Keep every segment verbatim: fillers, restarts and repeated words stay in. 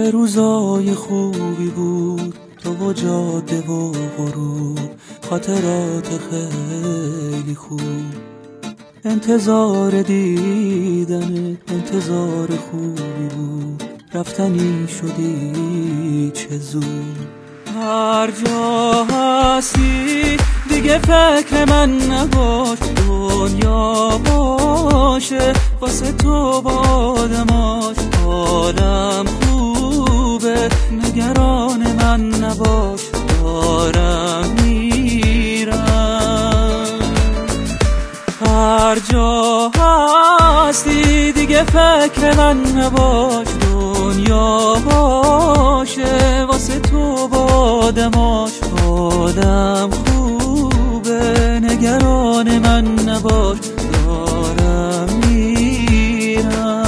چه روزای خوبی بود تو و جاده و غروب، خاطرات خیلی خوب. انتظار دیدن انتظار خوبی بود، رفتنی شدی چه زود. هر جا هستی دیگه فکر من نباش، دنیا باشه واسه تو بادماش. حالم خوبه نگران من نباش، دارم میرم. هر جا هستی دیگه فکر من نباش، دنیا باشه واسه تو بادماش. حالم خوبه نگران من نباش، دارم میرم.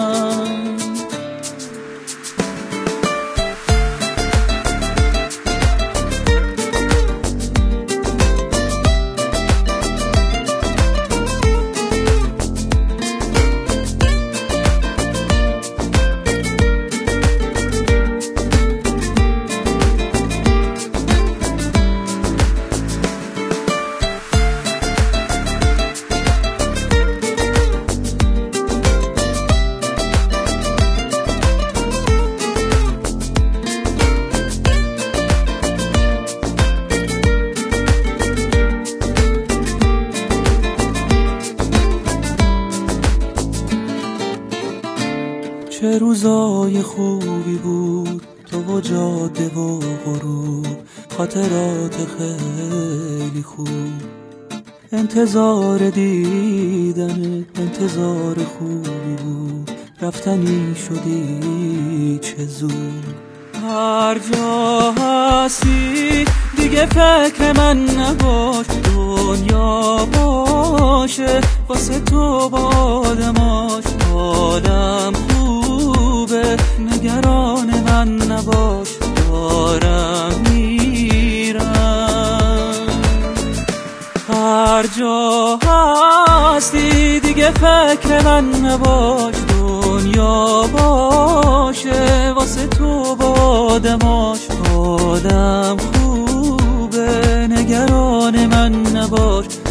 چه روزای خوبی بود تو و جاده و غروب، خاطرات خیلی خوب. انتظار دیدن انتظار خوبی بود، رفتنی شدی چه زود. هر جا هستی دیگه فکر من نباش، دنیا باشه واسه تو بادماش. حالم خوبه نگران من نباش، دارم میرم. هر جا هستی دیگه فکر من نباش، دنیا باشه واسه تو بادماش. حالم خوبه نگران من نباش،